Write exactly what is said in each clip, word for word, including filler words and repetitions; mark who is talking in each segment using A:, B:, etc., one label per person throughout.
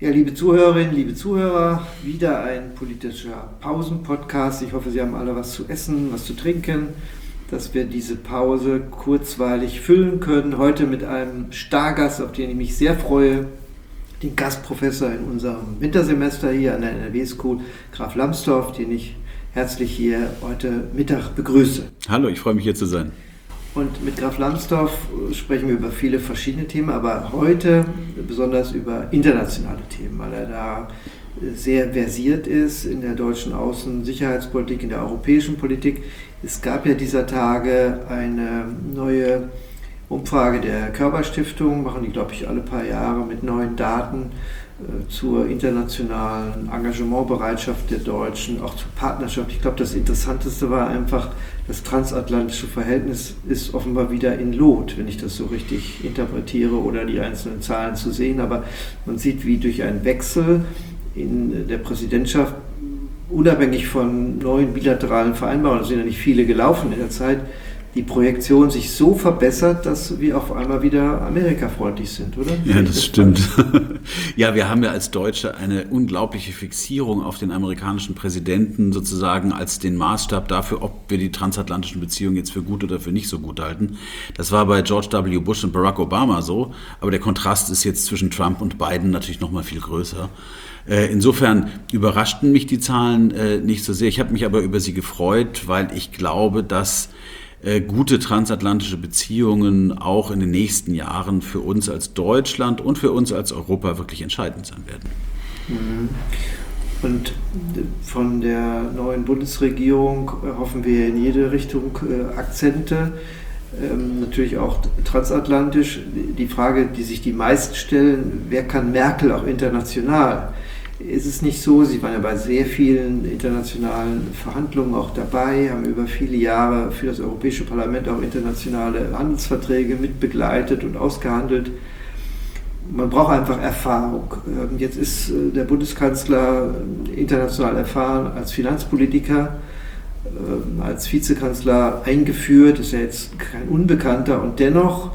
A: Ja, liebe Zuhörerinnen, liebe Zuhörer, wieder ein politischer Pausen-Podcast. Ich hoffe, Sie haben alle was zu essen, was zu trinken, dass wir diese Pause kurzweilig füllen können. Heute mit einem Stargast, auf den ich mich sehr freue, den Gastprofessor in unserem Wintersemester hier an der N R W School, Graf Lambsdorff, den ich herzlich hier heute Mittag begrüße.
B: Hallo, ich freue mich hier zu sein.
A: Und mit Graf Lambsdorff sprechen wir über viele verschiedene Themen, aber heute besonders über internationale Themen, weil er da sehr versiert ist in der deutschen Außen-Sicherheitspolitik, in der europäischen Politik. Es gab ja dieser Tage eine neue Umfrage der Körber-Stiftung, machen die, glaube ich, alle paar Jahre mit neuen Daten äh, zur internationalen Engagementbereitschaft der Deutschen, auch zur Partnerschaft. Ich glaube, das Interessanteste war einfach, das transatlantische Verhältnis ist offenbar wieder in Lot, wenn ich das so richtig interpretiere oder die einzelnen Zahlen zu sehen. Aber man sieht, wie durch einen Wechsel in der Präsidentschaft, unabhängig von neuen bilateralen Vereinbarungen, es sind ja nicht viele gelaufen in der Zeit, die Projektion sich so verbessert, dass wir auf einmal wieder amerikafreundlich sind, oder?
B: Ja, das stimmt. Ja, wir haben ja als Deutsche eine unglaubliche Fixierung auf den amerikanischen Präsidenten sozusagen als den Maßstab dafür, ob wir die transatlantischen Beziehungen jetzt für gut oder für nicht so gut halten. Das war bei George W. Bush und Barack Obama so, aber der Kontrast ist jetzt zwischen Trump und Biden natürlich noch mal viel größer. Insofern überraschten mich die Zahlen nicht so sehr. Ich habe mich aber über sie gefreut, weil ich glaube, dass gute transatlantische Beziehungen auch in den nächsten Jahren für uns als Deutschland und für uns als Europa wirklich entscheidend sein werden.
A: Und von der neuen Bundesregierung hoffen wir in jede Richtung Akzente, natürlich auch transatlantisch. Die Frage, die sich die meisten stellen, wer kann Merkel auch international? Ist es nicht so, Sie waren ja bei sehr vielen internationalen Verhandlungen auch dabei, haben über viele Jahre für das Europäische Parlament auch internationale Handelsverträge mitbegleitet und ausgehandelt. Man braucht einfach Erfahrung. Jetzt ist der Bundeskanzler international erfahren als Finanzpolitiker, als Vizekanzler eingeführt, ist ja jetzt kein Unbekannter und dennoch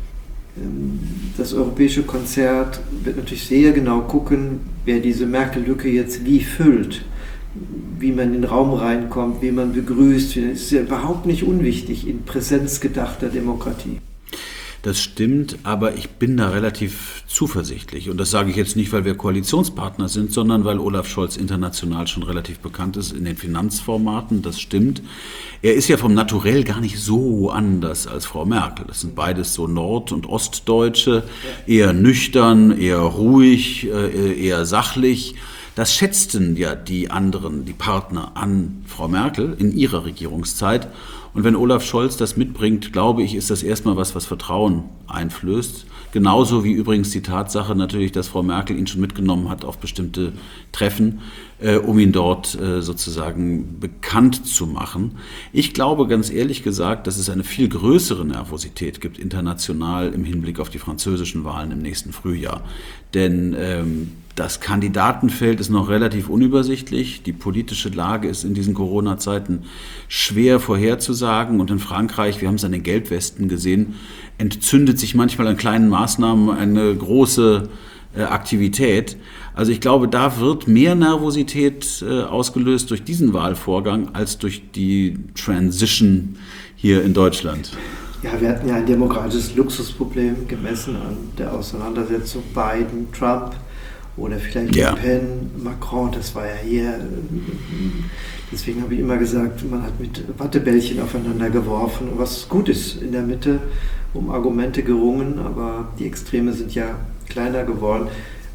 A: das europäische Konzert wird natürlich sehr genau gucken, wer diese Merkel-Lücke jetzt wie füllt, wie man in den Raum reinkommt, wie man begrüßt. Das ist ja überhaupt nicht unwichtig in präsenzgedachter Demokratie.
B: Das stimmt, aber ich bin da relativ zuversichtlich. Und das sage ich jetzt nicht, weil wir Koalitionspartner sind, sondern weil Olaf Scholz international schon relativ bekannt ist in den Finanzformaten. Das stimmt. Er ist ja vom Naturell gar nicht so anders als Frau Merkel. Das sind beides so Nord- und Ostdeutsche, eher nüchtern, eher ruhig, eher sachlich. Das schätzten ja die anderen, die Partner an Frau Merkel in ihrer Regierungszeit. Und wenn Olaf Scholz das mitbringt, glaube ich, ist das erstmal was, was Vertrauen einflößt. Genauso wie übrigens die Tatsache natürlich, dass Frau Merkel ihn schon mitgenommen hat auf bestimmte Treffen, äh, um ihn dort äh, sozusagen bekannt zu machen. Ich glaube ganz ehrlich gesagt, dass es eine viel größere Nervosität gibt international im Hinblick auf die französischen Wahlen im nächsten Frühjahr. Denn ähm, das Kandidatenfeld ist noch relativ unübersichtlich. Die politische Lage ist in diesen Corona-Zeiten schwer vorherzusagen. Und in Frankreich, wir haben es an den Gelbwesten gesehen, entzündet sich manchmal an kleinen Maßnahmen eine große äh, Aktivität. Also ich glaube, da wird mehr Nervosität äh, ausgelöst durch diesen Wahlvorgang als durch die Transition hier in Deutschland.
A: Ja, wir hatten ja ein demokratisches Luxusproblem gemessen an der Auseinandersetzung Biden, Trump. Oder vielleicht
B: ja.
A: Le Pen, Macron, das war ja hier. Deswegen habe ich immer gesagt, man hat mit Wattebällchen aufeinander geworfen, was gut ist, in der Mitte um Argumente gerungen, aber die Extreme sind ja kleiner geworden.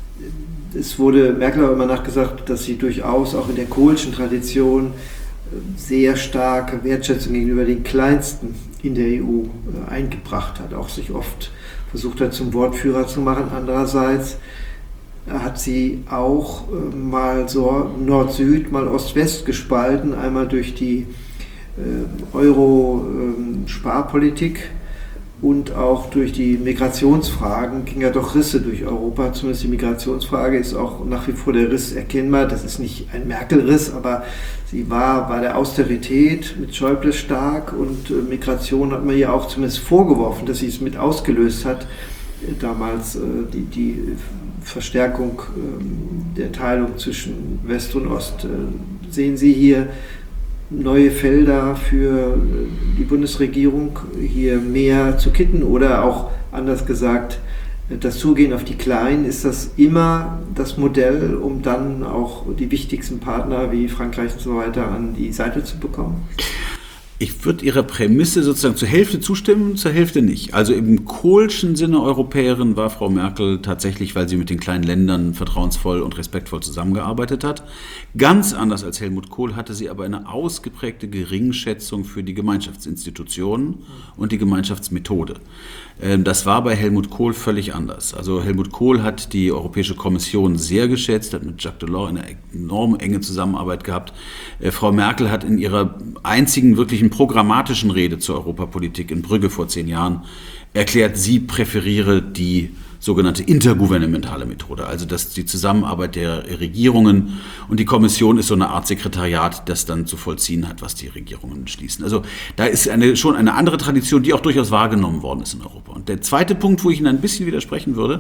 A: Es wurde Merkel auch immer nachgesagt, dass sie durchaus auch in der kohlschen Tradition sehr starke Wertschätzung gegenüber den Kleinsten in der E U eingebracht hat, auch sich oft versucht hat, zum Wortführer zu machen. Andererseits hat sie auch äh, mal so Nord-Süd, mal Ost-West gespalten, einmal durch die äh, Euro-Sparpolitik äh, und auch durch die Migrationsfragen ging ja doch Risse durch Europa. Zumindest die Migrationsfrage ist auch nach wie vor der Riss erkennbar. Das ist nicht ein Merkel-Riss, aber sie war bei der Austerität mit Schäuble stark und äh, Migration hat man ihr auch zumindest vorgeworfen, dass sie es mit ausgelöst hat. Damals äh, die, die Verstärkung ähm, der Teilung zwischen West und Ost. Äh, sehen Sie hier neue Felder für die Bundesregierung, hier mehr zu kitten oder auch anders gesagt, das Zugehen auf die Kleinen, ist das immer das Modell, um dann auch die wichtigsten Partner wie Frankreich und so weiter an die Seite zu bekommen?
B: Ich würde Ihrer Prämisse sozusagen zur Hälfte zustimmen, zur Hälfte nicht. Also im Kohlschen Sinne Europäerin war Frau Merkel tatsächlich, weil sie mit den kleinen Ländern vertrauensvoll und respektvoll zusammengearbeitet hat. Ganz anders als Helmut Kohl hatte sie aber eine ausgeprägte Geringschätzung für die Gemeinschaftsinstitutionen und die Gemeinschaftsmethode. Das war bei Helmut Kohl völlig anders. Also Helmut Kohl hat die Europäische Kommission sehr geschätzt, hat mit Jacques Delors eine enorm enge Zusammenarbeit gehabt. Frau Merkel hat in ihrer einzigen wirklichen programmatischen Rede zur Europapolitik in Brügge vor zehn Jahren erklärt, sie präferiere die sogenannte intergouvernementale Methode, also dass die Zusammenarbeit der Regierungen und die Kommission ist so eine Art Sekretariat, das dann zu vollziehen hat, was die Regierungen beschließen. Also da ist eine, schon eine andere Tradition, die auch durchaus wahrgenommen worden ist in Europa. Und der zweite Punkt, wo ich Ihnen ein bisschen widersprechen würde,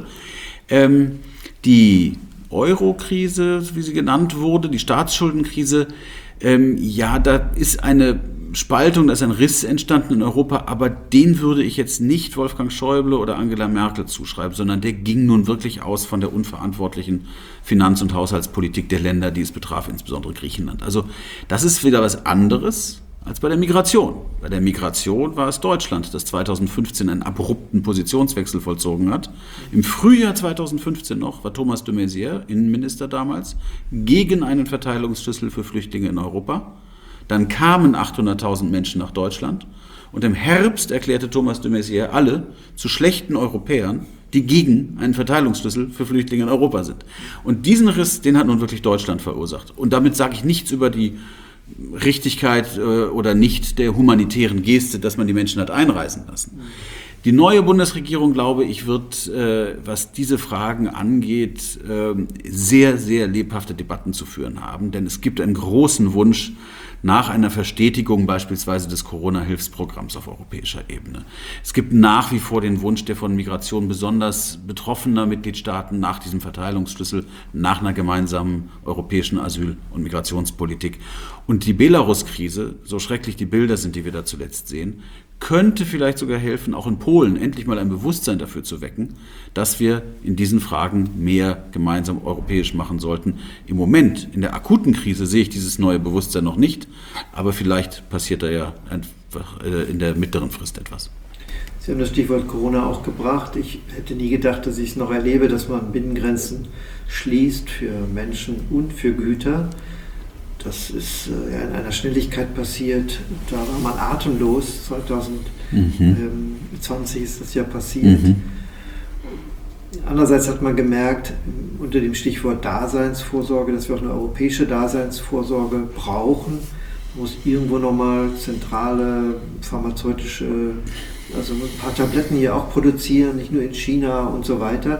B: ähm, die Euro-Krise, wie sie genannt wurde, die Staatsschuldenkrise, ähm, ja, da ist eine Spaltung, da ist ein Riss entstanden in Europa, aber den würde ich jetzt nicht Wolfgang Schäuble oder Angela Merkel zuschreiben, sondern der ging nun wirklich aus von der unverantwortlichen Finanz- und Haushaltspolitik der Länder, die es betraf, insbesondere Griechenland. Also das ist wieder was anderes als bei der Migration. Bei der Migration war es Deutschland, das zweitausendfünfzehn einen abrupten Positionswechsel vollzogen hat. Im Frühjahr zweitausendfünfzehn noch war Thomas de Maizière, Innenminister damals, gegen einen Verteilungsschlüssel für Flüchtlinge in Europa. Dann kamen achthunderttausend Menschen nach Deutschland und im Herbst erklärte Thomas de Maizière alle zu schlechten Europäern, die gegen einen Verteilungsschlüssel für Flüchtlinge in Europa sind. Und diesen Riss, den hat nun wirklich Deutschland verursacht. Und damit sage ich nichts über die Richtigkeit äh, oder nicht der humanitären Geste, dass man die Menschen hat einreisen lassen. Die neue Bundesregierung, glaube ich, wird, äh, was diese Fragen angeht, äh, sehr, sehr lebhafte Debatten zu führen haben. Denn es gibt einen großen Wunsch nach einer Verstetigung beispielsweise des Corona-Hilfsprogramms auf europäischer Ebene. Es gibt nach wie vor den Wunsch der von Migration besonders betroffener Mitgliedstaaten nach diesem Verteilungsschlüssel, nach einer gemeinsamen europäischen Asyl- und Migrationspolitik. Und die Belarus-Krise, so schrecklich die Bilder sind, die wir da zuletzt sehen, könnte vielleicht sogar helfen, auch in Polen endlich mal ein Bewusstsein dafür zu wecken, dass wir in diesen Fragen mehr gemeinsam europäisch machen sollten. Im Moment, in der akuten Krise, sehe ich dieses neue Bewusstsein noch nicht, aber vielleicht passiert da ja einfach in der mittleren Frist etwas.
A: Sie haben das Stichwort Corona auch gebracht. Ich hätte nie gedacht, dass ich es noch erlebe, dass man Binnengrenzen schließt für Menschen und für Güter. Das ist äh, ja in einer Schnelligkeit passiert, da war man atemlos. zweitausendzwanzig mhm. ist das ja passiert. Mhm. Andererseits hat man gemerkt, unter dem Stichwort Daseinsvorsorge, dass wir auch eine europäische Daseinsvorsorge brauchen. Man muss irgendwo nochmal zentrale pharmazeutische, also ein paar Tabletten hier auch produzieren, nicht nur in China und so weiter.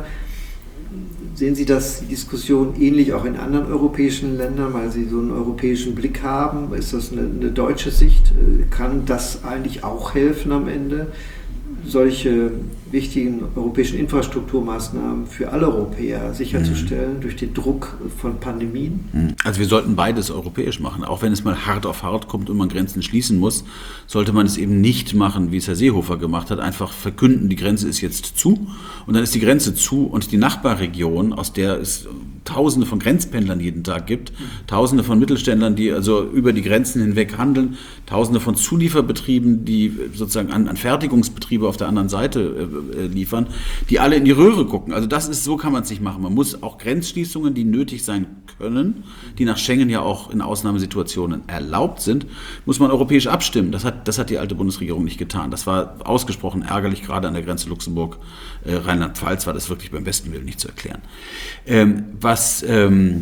A: Sehen Sie das, die Diskussion ähnlich auch in anderen europäischen Ländern, weil Sie so einen europäischen Blick haben? Ist das eine, eine deutsche Sicht? Kann das eigentlich auch helfen am Ende, solche wichtigen europäischen Infrastrukturmaßnahmen für alle Europäer sicherzustellen, mhm. durch den Druck von Pandemien?
B: Also wir sollten beides europäisch machen. Auch wenn es mal hart auf hart kommt und man Grenzen schließen muss, sollte man es eben nicht machen, wie es Herr Seehofer gemacht hat, einfach verkünden, die Grenze ist jetzt zu und dann ist die Grenze zu und die Nachbarregion, aus der es Tausende von Grenzpendlern jeden Tag gibt, Tausende von Mittelständlern, die also über die Grenzen hinweg handeln, Tausende von Zulieferbetrieben, die sozusagen an, an Fertigungsbetriebe auf der anderen Seite äh, liefern, die alle in die Röhre gucken. Also das ist, so kann man es nicht machen. Man muss auch Grenzschließungen, die nötig sein können, die nach Schengen ja auch in Ausnahmesituationen erlaubt sind, muss man europäisch abstimmen. Das hat, das hat die alte Bundesregierung nicht getan. Das war ausgesprochen ärgerlich, gerade an der Grenze Luxemburg, äh, Rheinland-Pfalz war das wirklich beim besten Willen nicht zu erklären. Ähm, was ähm,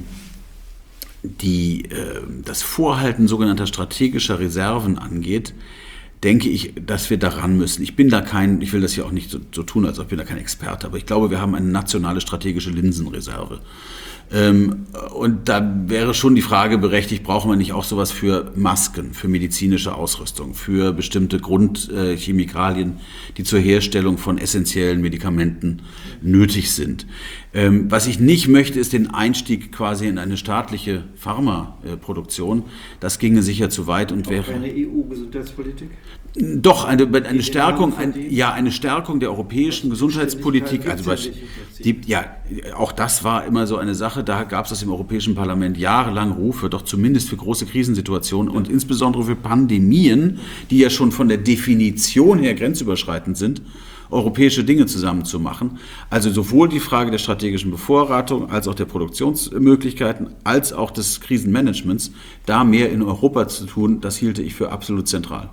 B: die, äh, das Vorhalten sogenannter strategischer Reserven angeht, denke ich, dass wir daran müssen. Ich bin da kein, ich will das hier auch nicht so, so tun, als ob ich bin da kein Experte, aber ich glaube, wir haben eine nationale strategische Linsenreserve. Ähm, und da wäre schon die Frage berechtigt, brauchen wir nicht auch sowas für Masken, für medizinische Ausrüstung, für bestimmte Grundchemikalien, äh, die zur Herstellung von essentiellen Medikamenten nötig sind. Ähm, was ich nicht möchte, ist den Einstieg quasi in eine staatliche Pharmaproduktion. Das ginge sicher zu weit und
A: Auch
B: wäre
A: keine E U-Gesundheitspolitik?
B: Doch, eine, eine Stärkung, ein, ja, eine Stärkung der europäischen Gesundheitspolitik. Also die, ja, auch das war immer so eine Sache. Da gab es das im Europäischen Parlament jahrelang Rufe, doch zumindest für große Krisensituationen und insbesondere für Pandemien, die ja schon von der Definition her grenzüberschreitend sind, europäische Dinge zusammenzumachen. Also sowohl die Frage der strategischen Bevorratung als auch der Produktionsmöglichkeiten als auch des Krisenmanagements, da mehr in Europa zu tun, das hielte ich für absolut zentral.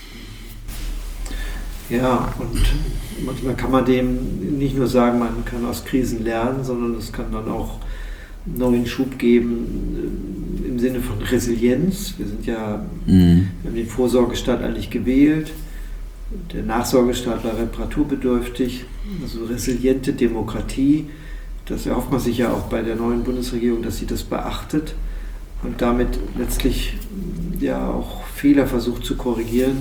A: Ja, und manchmal kann man dem nicht nur sagen, man kann aus Krisen lernen, sondern es kann dann auch neuen Schub geben im Sinne von Resilienz. Wir sind ja, mhm. wir haben den Vorsorgestaat eigentlich gewählt. Der Nachsorgestaat war reparaturbedürftig, also resiliente Demokratie. Das erhofft man sich ja auch bei der neuen Bundesregierung, dass sie das beachtet und damit letztlich ja auch Fehler versucht zu korrigieren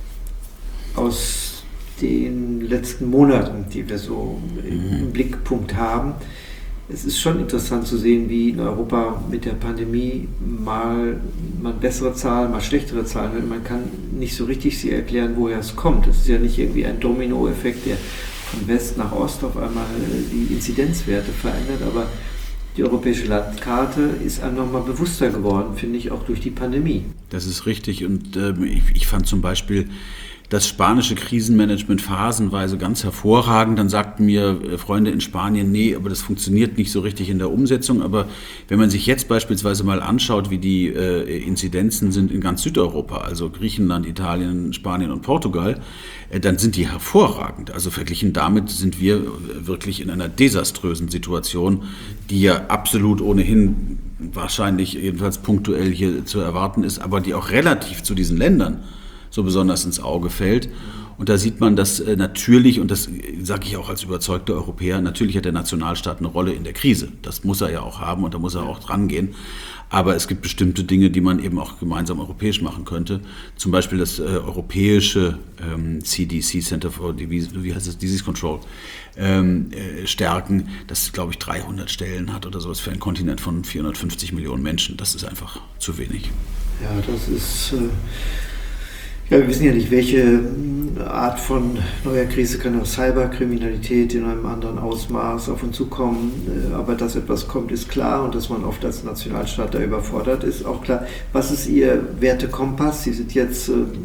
A: aus den letzten Monaten, die wir so im Blickpunkt haben. Es ist schon interessant zu sehen, wie in Europa mit der Pandemie mal man bessere Zahlen, mal schlechtere Zahlen hat. Man kann nicht so richtig sie erklären, woher es kommt. Es ist ja nicht irgendwie ein Dominoeffekt, der von West nach Ost auf einmal die Inzidenzwerte verändert, aber die europäische Landkarte ist einem nochmal bewusster geworden, finde ich, auch durch die Pandemie.
B: Das ist richtig und äh, ich, ich fand zum Beispiel das spanische Krisenmanagement phasenweise ganz hervorragend. Dann sagten mir Freunde in Spanien, nee, aber das funktioniert nicht so richtig in der Umsetzung. Aber wenn man sich jetzt beispielsweise mal anschaut, wie die äh, Inzidenzen sind in ganz Südeuropa, also Griechenland, Italien, Spanien und Portugal, äh, dann sind die hervorragend. Also verglichen damit sind wir wirklich in einer desaströsen Situation, die ja absolut ohnehin wahrscheinlich jedenfalls punktuell hier zu erwarten ist, aber die auch relativ zu diesen Ländern so besonders ins Auge fällt. Und da sieht man, dass äh, natürlich, und das sage ich auch als überzeugter Europäer, natürlich hat der Nationalstaat eine Rolle in der Krise. Das muss er ja auch haben und da muss er auch dran gehen. Aber es gibt bestimmte Dinge, die man eben auch gemeinsam europäisch machen könnte. Zum Beispiel das äh, europäische ähm, C D C, Center for Disease, wie heißt das, Disease Control, ähm, äh, stärken, das, glaube ich, dreihundert Stellen hat oder sowas für einen Kontinent von vierhundertfünfzig Millionen Menschen. Das ist einfach zu wenig.
A: Ja, das ist... Äh Ja, wir wissen ja nicht, welche Art von neuer Krise kann auch Cyberkriminalität in einem anderen Ausmaß auf uns zukommen. Aber dass etwas kommt, ist klar und dass man oft als Nationalstaat da überfordert ist, auch klar. Was ist Ihr Wertekompass? Sie sind jetzt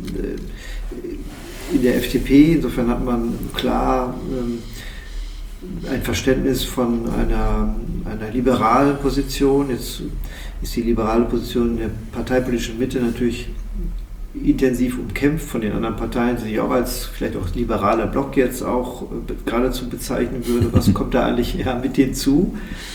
A: in der F D P, insofern hat man klar ein Verständnis von einer, einer liberalen Position. Jetzt ist die liberale Position in der parteipolitischen Mitte natürlich intensiv umkämpft von den anderen Parteien, die sich auch als vielleicht auch liberaler Block jetzt auch geradezu bezeichnen würde. Was kommt da eigentlich ja, mit denen zu,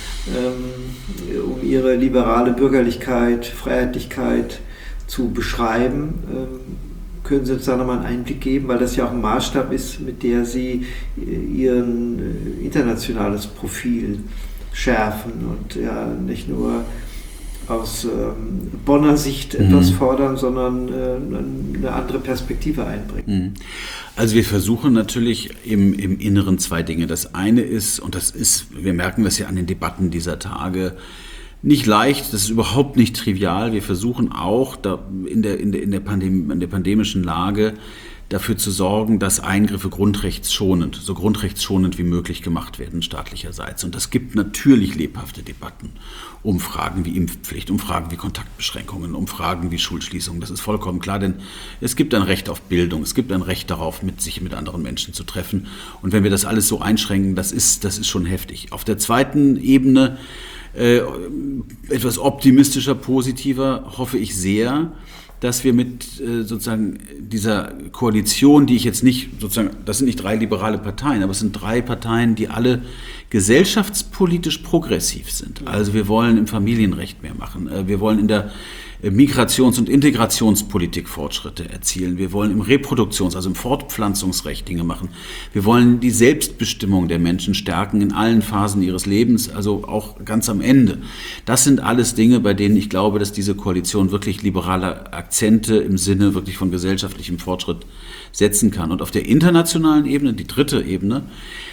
A: ähm, um ihre liberale Bürgerlichkeit, Freiheitlichkeit zu beschreiben? Ähm, können Sie uns da nochmal einen Einblick geben, weil das ja auch ein Maßstab ist, mit der Sie Ihr internationales Profil schärfen und ja nicht nur aus ähm, Bonner Sicht etwas mhm. fordern, sondern äh, eine andere Perspektive einbringen.
B: Also wir versuchen natürlich im, im Inneren zwei Dinge. Das eine ist, und das ist, wir merken das ja an den Debatten dieser Tage, nicht leicht, das ist überhaupt nicht trivial. Wir versuchen auch da in der, in der, in der, Pandem- in der pandemischen Lage dafür zu sorgen, dass Eingriffe grundrechtsschonend, so grundrechtsschonend wie möglich gemacht werden staatlicherseits. Und das gibt natürlich lebhafte Debatten um Fragen wie Impfpflicht, um Fragen wie Kontaktbeschränkungen, um Fragen wie Schulschließungen. Das ist vollkommen klar, denn es gibt ein Recht auf Bildung, es gibt ein Recht darauf, mit sich mit anderen Menschen zu treffen. Und wenn wir das alles so einschränken, das ist, das ist schon heftig. Auf der zweiten Ebene, äh, etwas optimistischer, positiver, hoffe ich sehr, dass wir mit äh, sozusagen dieser Koalition, die ich jetzt nicht, sozusagen, das sind nicht drei liberale Parteien, aber es sind drei Parteien, die alle gesellschaftspolitisch progressiv sind. Also wir wollen im Familienrecht mehr machen, äh, wir wollen in der Migrations- und Integrationspolitik Fortschritte erzielen. Wir wollen im Reproduktions-, also im Fortpflanzungsrecht Dinge machen. Wir wollen die Selbstbestimmung der Menschen stärken in allen Phasen ihres Lebens, also auch ganz am Ende. Das sind alles Dinge, bei denen ich glaube, dass diese Koalition wirklich liberale Akzente im Sinne wirklich von gesellschaftlichem Fortschritt setzen kann. Und auf der internationalen Ebene, die dritte Ebene,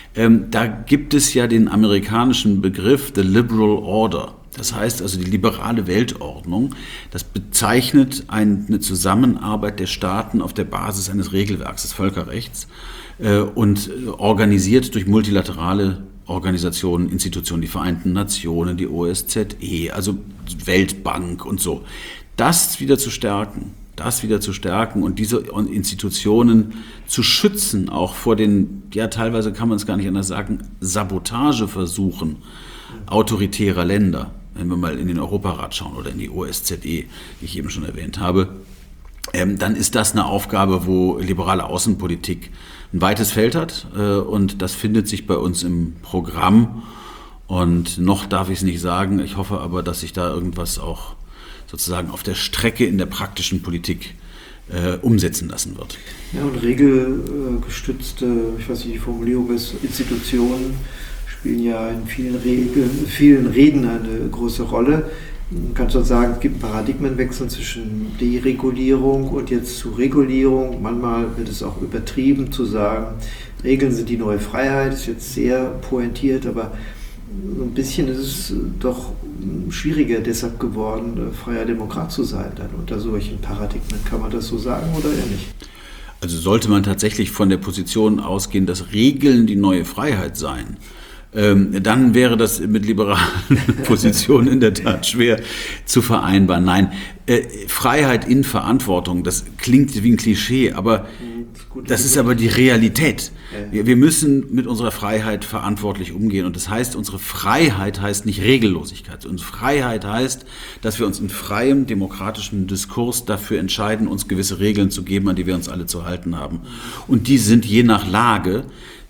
B: Ähm, da gibt es ja den amerikanischen Begriff The Liberal Order. Das heißt also die liberale Weltordnung. Das bezeichnet eine Zusammenarbeit der Staaten auf der Basis eines Regelwerks des Völkerrechts äh, und organisiert durch multilaterale Organisationen, Institutionen, die Vereinten Nationen, die O S Z E, also Weltbank und so. Das wieder zu stärken, das wieder zu stärken und diese Institutionen zu schützen, auch vor den, ja teilweise kann man es gar nicht anders sagen, Sabotageversuchen autoritärer Länder. Wenn wir mal in den Europarat schauen oder in die O S Z E, die ich eben schon erwähnt habe, ähm, dann ist das eine Aufgabe, wo liberale Außenpolitik ein weites Feld hat äh, und das findet sich bei uns im Programm und noch darf ich es nicht sagen. Ich hoffe aber, dass sich da irgendwas auch sozusagen auf der Strecke in der praktischen Politik äh, umsetzen lassen wird.
A: Ja, und regelgestützte, ich weiß nicht, die Formulierung ist, Institutionen spielen ja in vielen, Regeln, vielen Reden eine große Rolle. Man kann schon sagen, es gibt einen Paradigmenwechsel zwischen Deregulierung und jetzt zu Regulierung. Manchmal wird es auch übertrieben zu sagen, Regeln sind die neue Freiheit, ist jetzt sehr pointiert, aber so ein bisschen ist es doch schwieriger deshalb geworden, freier Demokrat zu sein dann unter solchen Paradigmen. Kann man das so sagen oder eher nicht?
B: Also sollte man tatsächlich von der Position ausgehen, dass Regeln die neue Freiheit seien, Ähm, dann wäre das mit liberalen Positionen in der Tat schwer zu vereinbaren. Nein, äh, Freiheit in Verantwortung, das klingt wie ein Klischee, aber das ist aber die Realität. Wir, wir müssen mit unserer Freiheit verantwortlich umgehen und das heißt, unsere Freiheit heißt nicht Regellosigkeit. Unsere Freiheit heißt, dass wir uns in freiem demokratischen Diskurs dafür entscheiden, uns gewisse Regeln zu geben, an die wir uns alle zu halten haben. Und die sind je nach Lage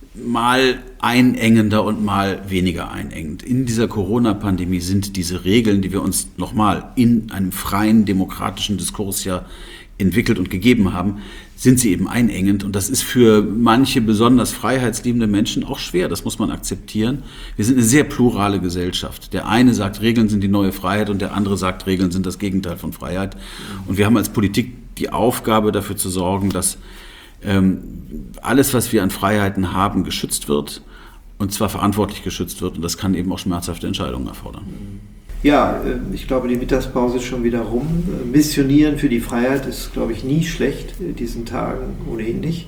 B: mal einengender und mal weniger einengend. In dieser Corona-Pandemie sind diese Regeln, die wir uns nochmal in einem freien demokratischen Diskurs ja entwickelt und gegeben haben, sind sie eben einengend. Und das ist für manche besonders freiheitsliebende Menschen auch schwer. Das muss man akzeptieren. Wir sind eine sehr plurale Gesellschaft. Der eine sagt, Regeln sind die neue Freiheit und der andere sagt, Regeln sind das Gegenteil von Freiheit. Und wir haben als Politik die Aufgabe, dafür zu sorgen, dass ähm, alles, was wir an Freiheiten haben, geschützt wird. Und zwar verantwortlich geschützt wird. Und das kann eben auch schmerzhafte Entscheidungen erfordern.
A: Ja, ich glaube, die Mittagspause ist schon wieder rum. Missionieren für die Freiheit ist, glaube ich, nie schlecht, in diesen Tagen ohnehin nicht.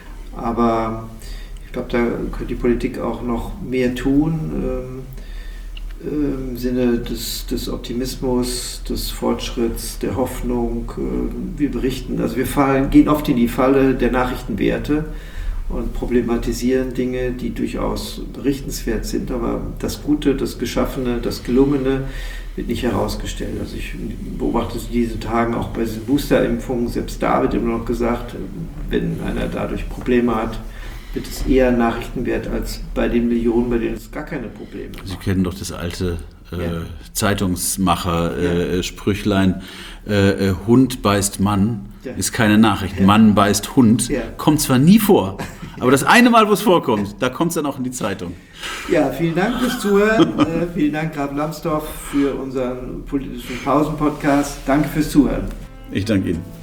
A: Aber ich glaube, da könnte die Politik auch noch mehr tun, im Sinne des, des Optimismus, des Fortschritts, der Hoffnung. Wir berichten, also wir fallen, gehen oft in die Falle der Nachrichtenwerte und problematisieren Dinge, die durchaus berichtenswert sind, aber das Gute, das Geschaffene, das Gelungene wird nicht herausgestellt. Also ich beobachte es in diesen Tagen auch bei diesen Boosterimpfungen, selbst da wird immer noch gesagt, wenn einer dadurch Probleme hat, wird es eher Nachrichtenwert als bei den Millionen, bei denen es gar keine Probleme gibt.
B: Sie kennen doch das alte äh, ja. Zeitungsmacher-Sprüchlein, äh, äh, Hund beißt Mann, ja. ist keine Nachricht, ja. Mann beißt Hund, ja. kommt zwar nie vor, aber das eine Mal, wo es vorkommt, da kommt es dann auch in die Zeitung.
A: Ja, vielen Dank fürs Zuhören, äh, vielen Dank Graf Lambsdorff für unseren politischen Pausen-Podcast, danke fürs Zuhören.
B: Ich danke Ihnen.